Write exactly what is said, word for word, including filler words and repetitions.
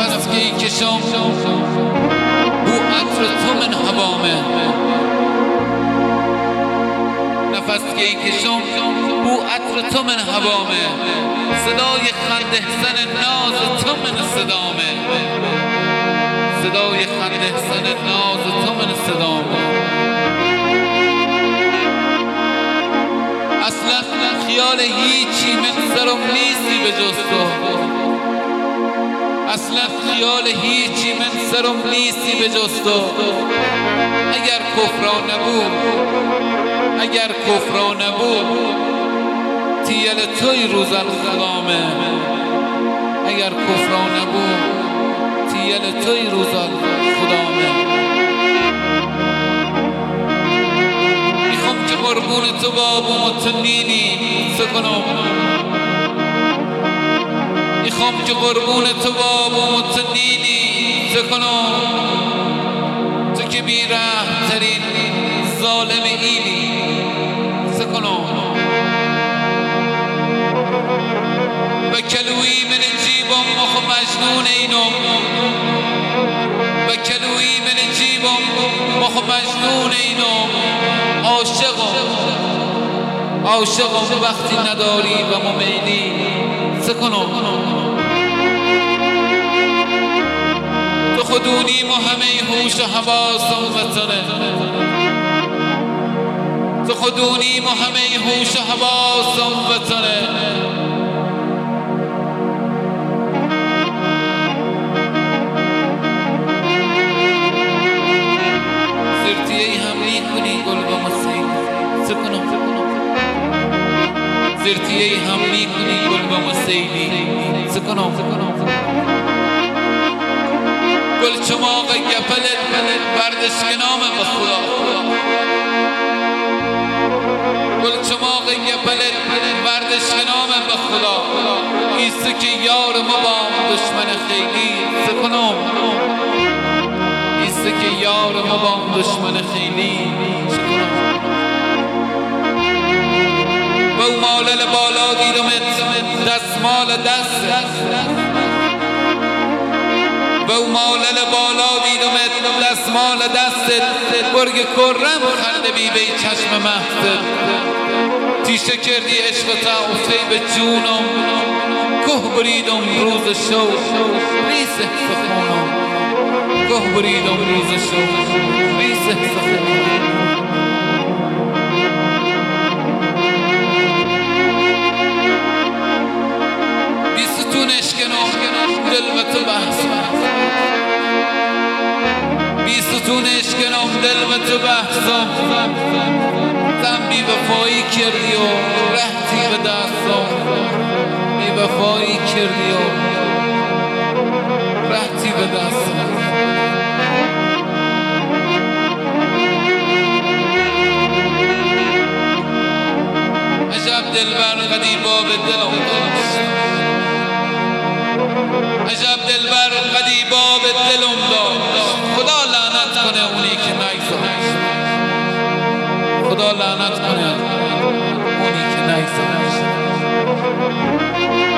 نفس که کشم بو عطر تو من هوامه، نفس که کشم بو عطر تو من هوامه، صدای خنده سن ناز تو من صدامه، صدای خنده سن ناز تو من صدامه. اصلا خیال هیچی من سرم نیستی به جز تو، اصلا خیال هیچی من سرم نیستی به جز تو. اگر کفران نبود، اگر کفران نبود تیل توی روزن خدامه، اگر کفران نبود تیل توی روزن خدامه. میخوام که قربون تو بابم و تو نینی سکنم، میخوام که قربون تو بابم و تو نینی سکنم، تو که بی رحم ترین ظالم ایلی سکنم. و کلوی من جیبم مخ مجنون اینم، و کلوی من جیبم مخ مجنون اینم. عاشقم عاشقم وقتی نداری و ممیلی سکنم. تو خودونیم و همه هوش و حواسم وطنه، تو خودونیم و همه هوش و حواسم وطنه. زرتیه هم میکنی گل با مسیح سکنم، زرتیه هم میکنی گل با مسیح سکنم. گل چماق گپلت بردش کنام به خدا، گل چماق گپلت بردش کنام به خدا. ایسته که یار ما با دشمن خیلی سکنم، ایسته که یار ما با دشمن خیلی سکنم. و او مالل بالا دیدمت دستمال دست، و او مالل بالا دیدمت دستمال دستت. برگ کرم خنده بی بی چشم مهدت، تیشه کردی عشق تا افته به جونم. که بریدم روز شو ریسه سخونم، که بریدم روز شو ریسه سخونم. بی ستون اشکنم دل و تو بحث، بی ستون اشکنم دل و تو بحثم. تم بی وفایی کردی و رهتی به دستم، بی وفایی کردی و رهتی به دستم. عجب دلبر قدیبا به دلم داشت، عجب دلبر قدیبا به دلم داشت. خدا لعنت کنه اونی که نگذاشت، خدا لعنت کنه اونی که نگذاشت.